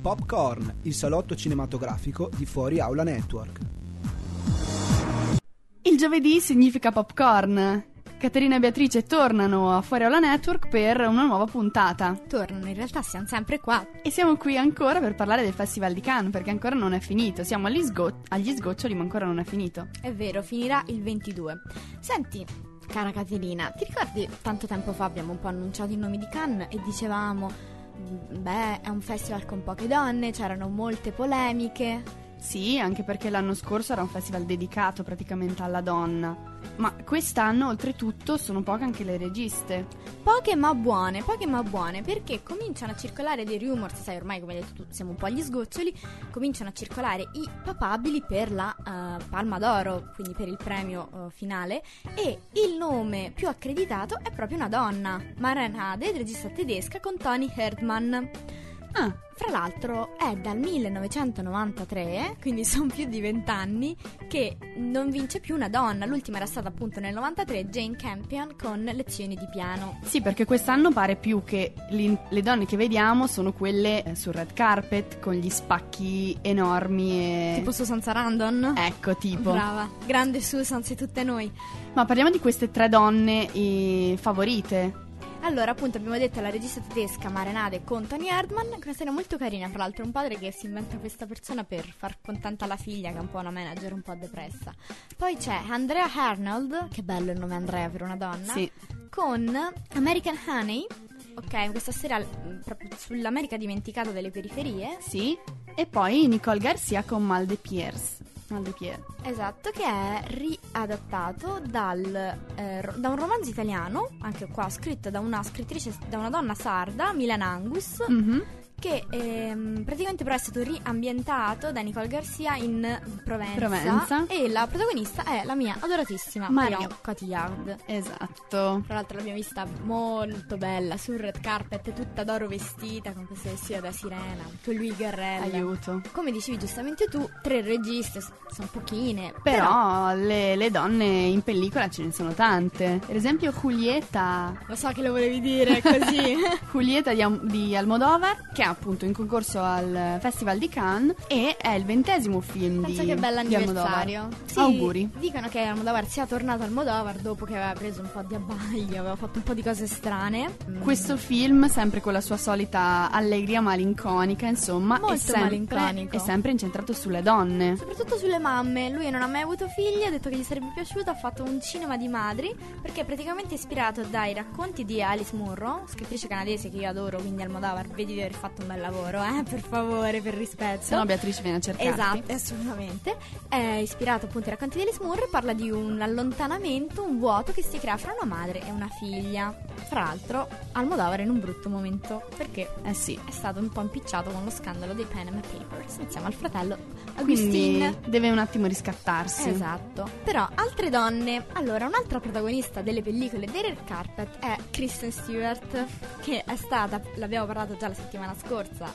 Popcorn, il salotto cinematografico di Fuori Aula Network. Il giovedì significa popcorn. Caterina e Beatrice tornano a Fuori Aula Network per una nuova puntata. Tornano, in realtà siamo sempre qua. E siamo qui ancora per parlare del Festival di Cannes, perché ancora non è finito. Siamo agli sgoccioli, ma ancora non è finito. È vero, finirà il 22. Senti, cara Caterina, ti ricordi tanto tempo fa abbiamo un po' annunciato i nomi di Cannes e dicevamo è un festival con poche donne, c'erano molte polemiche. Sì, anche perché l'anno scorso era un festival dedicato praticamente alla donna. Ma quest'anno, oltretutto, sono poche anche le registe. Poche ma buone, perché cominciano a circolare dei rumors, sai, ormai come hai detto tu siamo un po' agli sgoccioli, cominciano a circolare i papabili per la Palma d'Oro, quindi per il premio finale, e il nome più accreditato è proprio una donna, Maren Hade, regista tedesca, con Toni Erdmann. Fra l'altro è dal 1993, quindi sono più di 20 anni, che non vince più una donna. L'ultima era stata appunto nel 93 Jane Campion con Lezioni di piano. Sì, perché quest'anno pare più che le donne che vediamo sono quelle sul red carpet con gli spacchi enormi e... Tipo Susan Sarandon? Ecco, tipo. Brava, grande Susan, sei tutte noi. Ma parliamo di queste tre donne favorite. Allora, appunto, abbiamo detto la regista tedesca Maren Hade con Toni Erdmann, che è una storia molto carina, fra l'altro un padre che si inventa questa persona per far contenta la figlia, che è un po' una manager un po' depressa. Poi c'è Andrea Arnold, che bello il nome Andrea per una donna, sì, con American Honey, ok, questa storia proprio sull'America dimenticata delle periferie. Sì, e poi Nicole Garcia con Mal de Pierre. Esatto, che è riadattato da un romanzo italiano, anche qua scritto da una scrittrice, da una donna sarda, Milan Angus, che praticamente però è stato riambientato da Nicole Garcia in Provenza. E la protagonista è la mia adoratissima Marion Cotillard. Esatto. Tra l'altro l'abbiamo vista molto bella sul red carpet, tutta d'oro vestita, con questo vestito da sirena, con Louis Garrel. Aiuto. Come dicevi giustamente tu, 3 registe, sono pochine, però le donne in pellicola ce ne sono tante. Per esempio Julieta. Lo so che lo volevi dire così. Julieta di Almodovar, che è appunto in concorso al Festival di Cannes e è il 20° film Pensa che bell'anniversario. Sì, auguri. Dicono che Almodovar sia tornato al Almodovar dopo che aveva preso un po' di abbaglio, aveva fatto un po' di cose strane. Questo film, sempre con la sua solita allegria malinconica, insomma, molto malinconico. È sempre incentrato sulle donne, soprattutto sulle mamme. Lui non ha mai avuto figli, ha detto che gli sarebbe piaciuto, ha fatto un cinema di madri, perché è praticamente ispirato dai racconti di Alice Munro, scrittrice canadese che io adoro, quindi Almodovar, vedi di aver fatto un bel lavoro, per favore, per rispetto. Se no Beatrice viene a cercarti. Esatto, assolutamente. È ispirato appunto ai racconti di Alice Munro e parla di un allontanamento, un vuoto che si crea fra una madre e una figlia. Fra l'altro Almodovar è in un brutto momento, perché sì, è stato un po' impicciato con lo scandalo dei Panama Papers insieme al fratello quindi Agustin. deve un attimo riscattarsi. Esatto. Però altre donne. Allora, un'altra protagonista delle pellicole dei red carpet è Kristen Stewart, che è stata, l'abbiamo parlato già la settimana scorsa,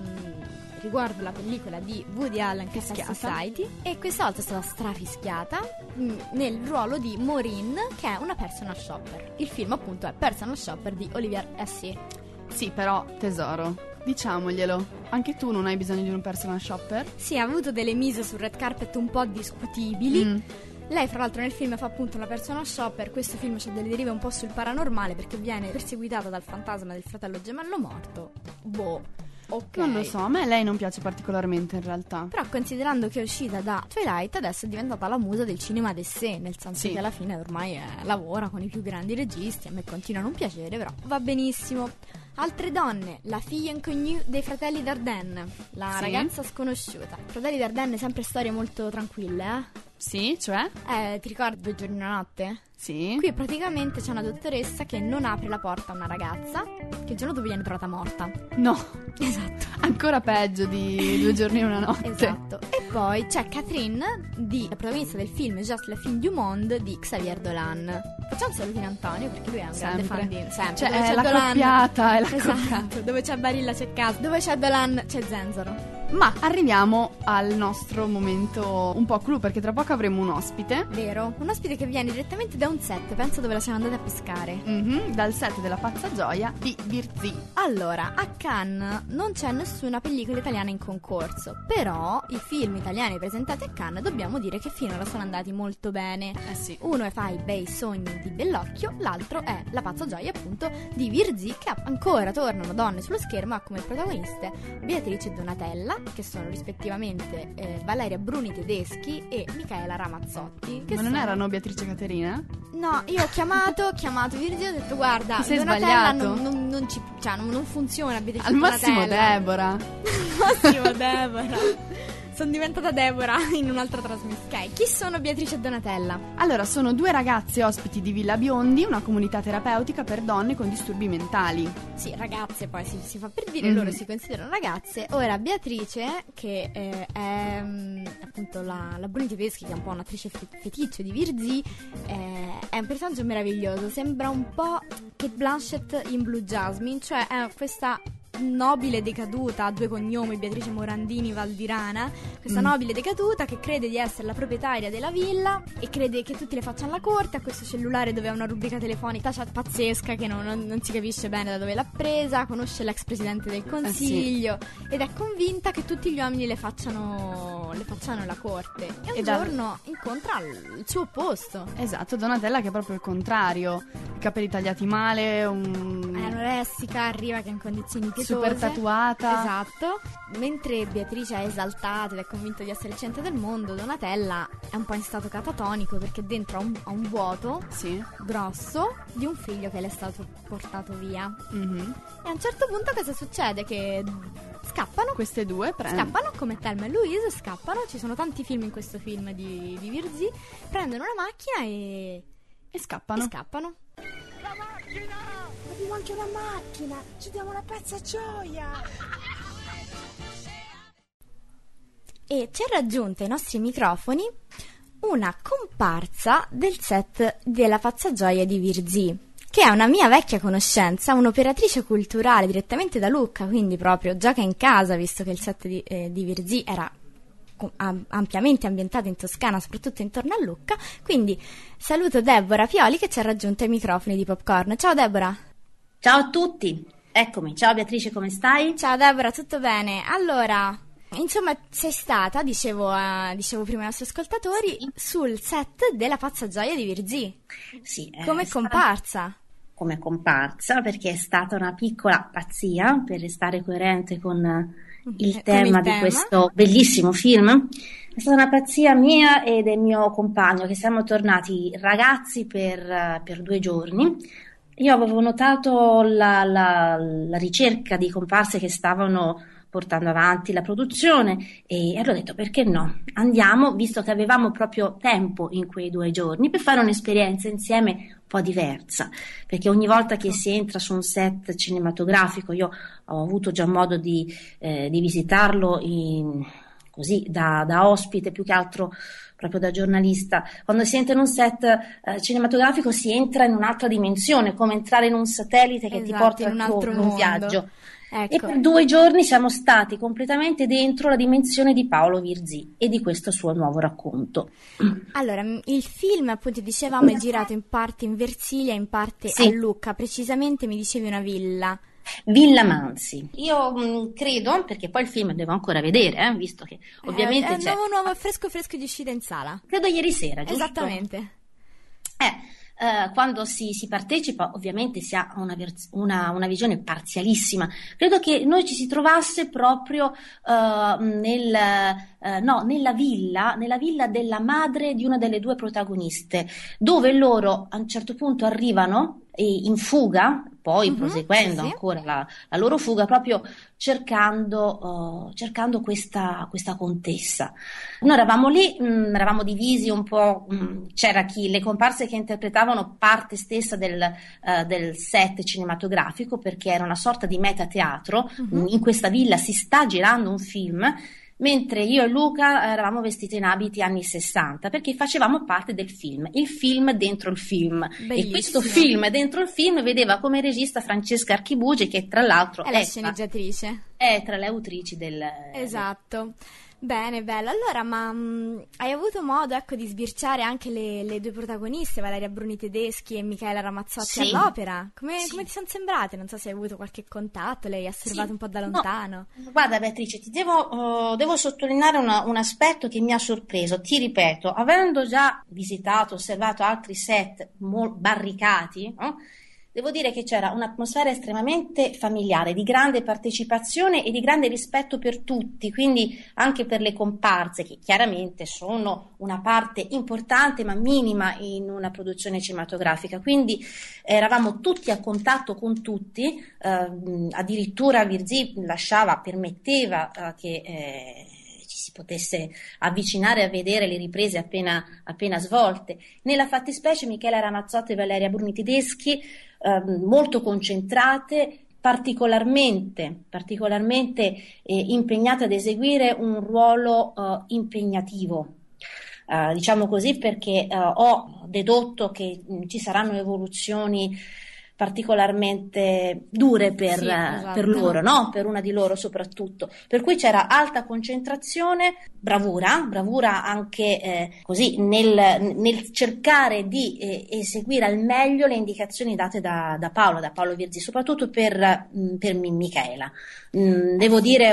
riguardo la pellicola di Woody Allen, Catch Society, e questa volta è stata strafischiata nel ruolo di Maureen, che è una personal shopper. Il film appunto è Personal Shopper di Olivier Assayas. Sì, però tesoro, diciamoglielo, anche tu non hai bisogno di un personal shopper? Sì, ha avuto delle mise sul red carpet un po' discutibili. Lei fra l'altro nel film fa appunto una personal shopper. Questo film c'ha delle derive un po' sul paranormale, perché viene perseguitata dal fantasma del fratello gemello morto. Ok. Non lo so, a me lei non piace particolarmente in realtà. Però considerando che è uscita da Twilight, adesso è diventata la musa del cinema d'essè, nel senso che alla fine ormai lavora con i più grandi registi. A me continua a non piacere, però va benissimo. Altre donne, la fille inconnue dei fratelli Dardenne, la ragazza sconosciuta. Fratelli Dardenne, sempre storie molto tranquille, Sì, cioè? Ti ricordi 2 giorni e una notte? Sì. Qui praticamente c'è una dottoressa che non apre la porta a una ragazza che il giorno dopo viene trovata morta. No. Esatto. Ancora peggio di 2 giorni e una notte. Esatto. E poi c'è Catherine, la protagonista del film Just la fin du monde di Xavier Dolan. Facciamo un saluto in Antonio, perché lui è un grande fan di... Sempre. Cioè, dove è c'è la Dolan, coppiata, è la esatto. coppiata. Dove c'è Barilla c'è Caso, dove c'è Dolan c'è Zenzero. Ma arriviamo al nostro momento un po' clou, perché tra poco avremo un ospite. Vero, un ospite che viene direttamente da un set, penso dove la siamo andati a pescare. Dal set della Pazza Gioia di Virzì. Allora, a Cannes non c'è nessuna pellicola italiana in concorso, però i film italiani presentati a Cannes dobbiamo dire che finora sono andati molto bene. Sì. Uno è Fa i bei sogni di Bellocchio, l'altro è La Pazza Gioia appunto di Virzì, che ancora tornano donne sullo schermo, ha come protagoniste Beatrice e Donatella, che sono rispettivamente Valeria Bruni Tedeschi e Micaela Ramazzotti. Ma non erano Beatrice e Caterina? No, io ho chiamato Virzì e ho detto guarda, Ti sei Donatella sbagliato? non funziona Beatrice Al e massimo Donatella. Deborah. Al massimo Deborah. Sono diventata Deborah in un'altra trasmissione. Ok, chi sono Beatrice e Donatella? Allora, sono due ragazze ospiti di Villa Biondi, una comunità terapeutica per donne con disturbi mentali. Sì, ragazze, poi si fa per dire, loro si considerano ragazze. Ora, Beatrice, che è appunto la Bruni Tedeschi, che è un po' un'attrice feticcio di Virzì, è un personaggio meraviglioso. Sembra un po' Kate Blanchett in Blue Jasmine, cioè è questa nobile decaduta, ha due cognomi, Beatrice Morandini Valdirana, questa nobile decaduta che crede di essere la proprietaria della villa e crede che tutti le facciano la corte, ha questo cellulare dove ha una rubrica telefonica pazzesca che non si capisce bene da dove l'ha presa, conosce l'ex presidente del consiglio ed è convinta che tutti gli uomini le facciano la corte e un giorno incontra il suo opposto. Esatto, Donatella che è proprio il contrario, i capelli tagliati male, È anoressica, arriva che è in condizioni pietose, super tatuata. Esatto. Mentre Beatrice è esaltata ed è convinta di essere il centro del mondo, Donatella è un po' in stato catatonico perché dentro ha un vuoto grosso di un figlio che le è stato portato via. E a un certo punto cosa succede? Che scappano. Queste due scappano come Thelma e Louise, scappano. Ci sono tanti film in questo film di Virzì. Prendono una macchina e scappano. La macchina! Abbiamo anche una macchina! Ci diamo una Pazza Gioia! E ci è raggiunta ai nostri microfoni una comparsa del set della Pazza Gioia di Virzì, che è una mia vecchia conoscenza, un'operatrice culturale direttamente da Lucca, quindi proprio gioca in casa, visto che il set di Virzì era ampiamente ambientato in Toscana, soprattutto intorno a Lucca. Quindi saluto Deborah Pioli che ci ha raggiunto ai microfoni di Popcorn. Ciao Deborah. Ciao a tutti, eccomi. Ciao Beatrice, come stai? Ciao Deborah, tutto bene? Allora, insomma, sei stata, dicevo prima ai nostri ascoltatori, sul set della Pazza Gioia di Virzì. Sì. Come comparsa? Come comparsa, perché è stata una piccola pazzia, per restare coerente con il tema di questo bellissimo film. È stata una pazzia mia e del mio compagno, che siamo tornati ragazzi per 2 giorni. Io avevo notato la ricerca di comparse che stavano portando avanti la produzione e allora ho detto perché no, andiamo, visto che avevamo proprio tempo in quei 2 giorni per fare un'esperienza insieme un po' diversa, perché ogni volta che si entra su un set cinematografico, io ho avuto già modo di visitarlo così da ospite, più che altro proprio da giornalista. Quando si entra in un set cinematografico si entra in un'altra dimensione, come entrare in un satellite che ti porta in un altro in un mondo. viaggio. Ecco. E per 2 giorni siamo stati completamente dentro la dimensione di Paolo Virzì e di questo suo nuovo racconto. Allora, il film, appunto, dicevamo, è girato in parte in Versilia, in parte a Lucca, precisamente mi dicevi una villa. Villa Mansi. Io credo, perché poi il film devo ancora vedere, visto che ovviamente è c'è... nuovo, fresco di uscita in sala. Credo ieri sera, giusto? Esattamente. Quando si partecipa ovviamente si ha una visione parzialissima. Credo che noi ci si trovasse proprio nella villa della madre di una delle 2 protagoniste, dove loro a un certo punto arrivano in fuga, poi proseguendo ancora la loro fuga, proprio cercando questa contessa. Noi eravamo lì, eravamo divisi un po', c'era le comparse che interpretavano parte stessa del set cinematografico, perché era una sorta di metateatro. In questa villa si sta girando un film mentre io e Luca eravamo vestiti in abiti anni 60, perché facevamo parte del film, il film dentro il film. Bellissimo. E questo film dentro il film vedeva come regista Francesca Archibugi, che tra l'altro è la sceneggiatrice. È tra le autrici del... Esatto. Bene, bello. Allora, ma hai avuto modo, ecco, di sbirciare anche le due protagoniste, Valeria Bruni Tedeschi e Michaela Ramazzotti, all'opera? Come ti sono sembrate? Non so se hai avuto qualche contatto, le hai osservate un po' da lontano. No. Guarda Beatrice, ti devo sottolineare un aspetto che mi ha sorpreso. Ti ripeto, avendo già visitato, osservato altri set barricati, devo dire che c'era un'atmosfera estremamente familiare, di grande partecipazione e di grande rispetto per tutti, quindi anche per le comparse, che chiaramente sono una parte importante ma minima in una produzione cinematografica. Quindi eravamo tutti a contatto con tutti, addirittura Virzì permetteva che ci si potesse avvicinare a vedere le riprese appena svolte. Nella fattispecie Michaela Ramazzotti e Valeria Bruni Tedeschi molto concentrate, particolarmente impegnate ad eseguire un ruolo impegnativo. Diciamo così, perché ho dedotto che ci saranno evoluzioni particolarmente dure per loro, no? Per una di loro soprattutto. Per cui c'era alta concentrazione, bravura anche così nel cercare di eseguire al meglio le indicazioni date da Paolo Virzì, soprattutto per Michaela. Devo dire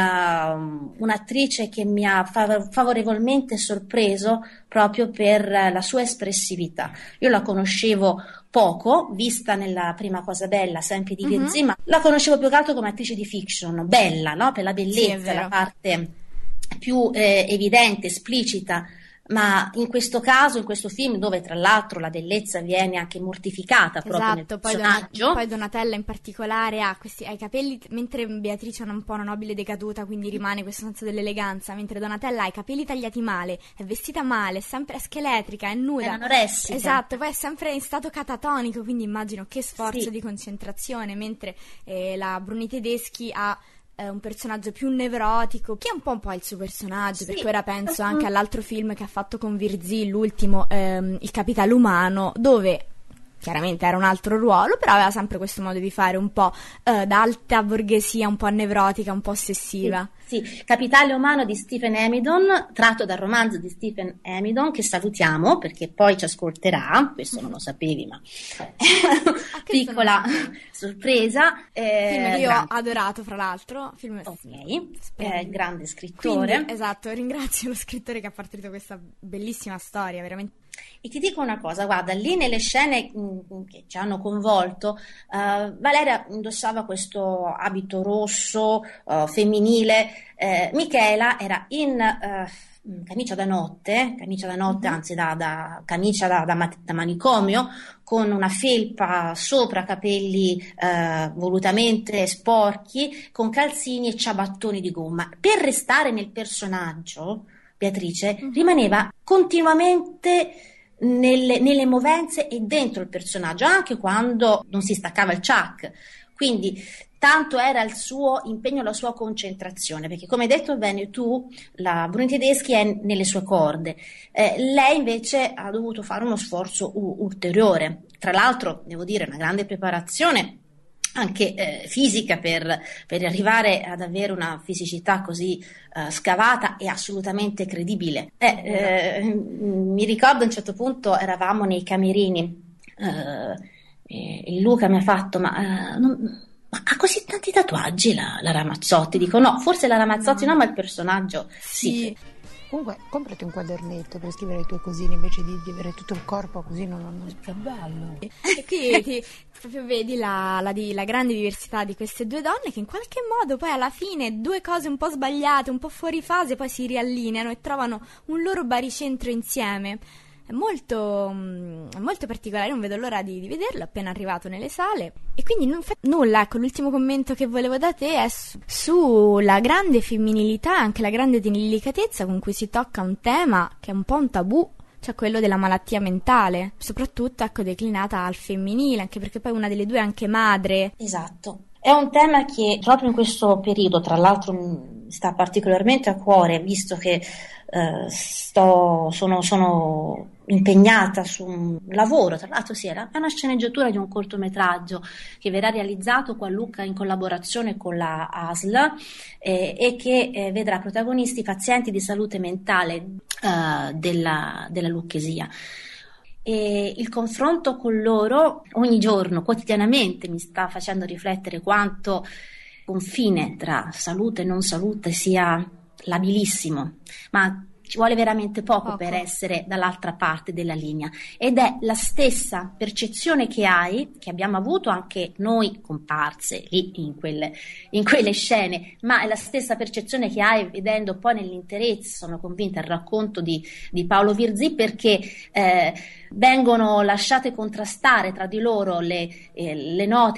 un'attrice che mi ha favorevolmente sorpreso proprio per la sua espressività. Io la conoscevo poco, vista nella Prima cosa bella, sempre di Virzì, ma la conoscevo più che altro come attrice di fiction, bella, no? Per la bellezza, la parte più evidente, esplicita. Ma in questo caso, in questo film, dove tra l'altro la bellezza viene anche mortificata proprio nel personaggio. Poi Donatella in particolare ha i capelli, mentre Beatrice ha un po' una nobile decaduta, quindi rimane questo senso dell'eleganza, mentre Donatella ha i capelli tagliati male, è vestita male, è sempre scheletrica, è nuda. È anoressica. Esatto, poi è sempre in stato catatonico, quindi immagino che sforzo di concentrazione, mentre la Bruni Tedeschi ha un personaggio più nevrotico, che è un po' il suo personaggio, perché ora penso anche all'altro film che ha fatto con Virzì, l'ultimo, Il Capitale Umano, dove chiaramente era un altro ruolo, però aveva sempre questo modo di fare un po' d'alta borghesia, un po' nevrotica, un po' ossessiva. Sì, Capitale Umano di Stephen Amidon, tratto dal romanzo di Stephen Amidon, che salutiamo perché poi ci ascolterà, questo non lo sapevi, ma piccola sorpresa. Film che io ho adorato, fra l'altro. Film grande scrittore. Quindi, esatto, ringrazio lo scrittore che ha partorito questa bellissima storia, veramente. E ti dico una cosa, guarda, lì nelle scene che ci hanno coinvolto, Valeria indossava questo abito rosso femminile, Michaela era in camicia da notte, anzi da camicia da manicomio, con una felpa sopra, capelli volutamente sporchi, con calzini e ciabattoni di gomma. Per restare nel personaggio, Beatrice rimaneva continuamente nelle movenze e dentro il personaggio, anche quando non si staccava il ciak. Quindi tanto era il suo impegno, la sua concentrazione, perché come hai detto bene tu, la Bruni Tedeschi è nelle sue corde, lei invece ha dovuto fare uno sforzo ulteriore. Tra l'altro devo dire una grande preparazione anche fisica per arrivare ad avere una fisicità così scavata e assolutamente credibile. Mi ricordo a un certo punto eravamo nei camerini e Luca mi ha fatto ma ha così tanti tatuaggi la Ramazzotti? Dico no, forse la Ramazzotti no, ma il personaggio sì. Comunque comprati un quadernetto per scrivere i tuoi cosini invece di avere tutto il corpo così, non è più bello. E qui proprio vedi la grande diversità di queste due donne, che in qualche modo poi alla fine due cose un po' sbagliate, un po' fuori fase, poi si riallineano e trovano un loro baricentro insieme. È molto particolare, non vedo l'ora di vederlo, appena arrivato nelle sale. E quindi nulla, ecco, l'ultimo commento che volevo da te è sulla grande femminilità, anche la grande delicatezza con cui si tocca un tema che è un po' un tabù, cioè quello della malattia mentale, soprattutto ecco declinata al femminile, anche perché poi una delle due è anche madre. Esatto. È un tema che proprio in questo periodo, tra l'altro sta particolarmente a cuore, visto che sono impegnata su un lavoro, tra l'altro è una sceneggiatura di un cortometraggio che verrà realizzato qua a Lucca in collaborazione con la ASL e che vedrà protagonisti pazienti di salute mentale della Lucchesia. E il confronto con loro ogni giorno, quotidianamente, mi sta facendo riflettere quanto il confine tra salute e non salute sia labilissimo, ma ci vuole veramente poco per essere dall'altra parte della linea, ed è la stessa percezione che abbiamo avuto anche noi comparse lì in quelle scene, ma è la stessa percezione che hai vedendo poi nell'interezza, sono convinta, il racconto di Paolo Virzì, perché vengono lasciate contrastare tra di loro le note,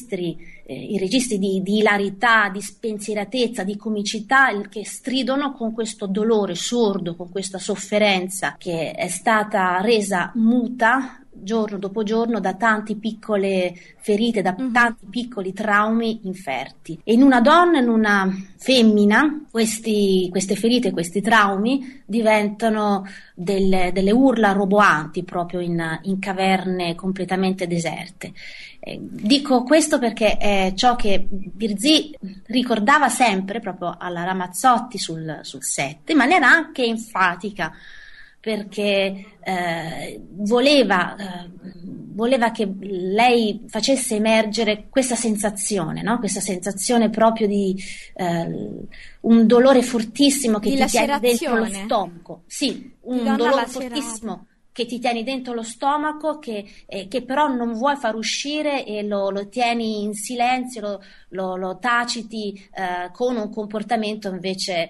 i registri di ilarità, di spensieratezza, di comicità che stridono con questo dolore sordo, con questa sofferenza che è stata resa muta giorno dopo giorno da tante piccole ferite, da tanti piccoli traumi inferti. E in una donna, in una femmina, queste ferite, questi traumi diventano delle urla roboanti proprio in caverne completamente deserte. Dico questo perché è ciò che Virzì ricordava sempre proprio alla Ramazzotti sul set, in maniera anche enfatica, perché voleva che lei facesse emergere questa sensazione, no? Questa sensazione proprio di un dolore fortissimo che ti tiene dentro lo stomaco. Sì, un dolore fortissimo che ti tieni dentro lo stomaco, che però non vuoi far uscire e lo tieni in silenzio, lo taciti con un comportamento invece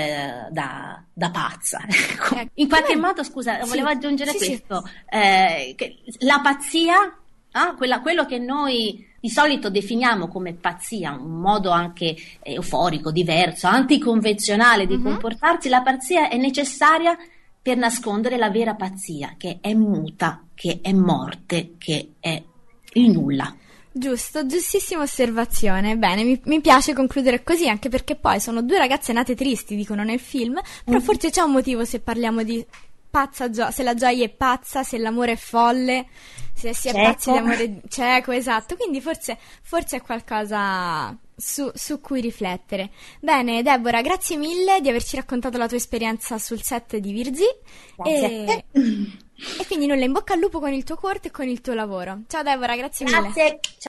da pazza. In qualche modo, scusa, volevo aggiungere questo. Che la pazzia, quello che noi di solito definiamo come pazzia, un modo anche euforico, diverso, anticonvenzionale di comportarsi, la pazzia è necessaria per nascondere la vera pazzia, che è muta, che è morte, che è il nulla. Giusto, giustissima osservazione. Bene, mi piace concludere così, anche perché poi sono due ragazze nate tristi, dicono nel film, però forse c'è un motivo se parliamo di pazza se la gioia è pazza, se l'amore è folle, se si è pazzi di amore cieco, esatto. Quindi forse è qualcosa su cui riflettere. Bene, Deborah, grazie mille di averci raccontato la tua esperienza sul set di Virzì. Grazie. E quindi nulla, in bocca al lupo con il tuo corto e con il tuo lavoro. Ciao Deborah, grazie mille. Grazie.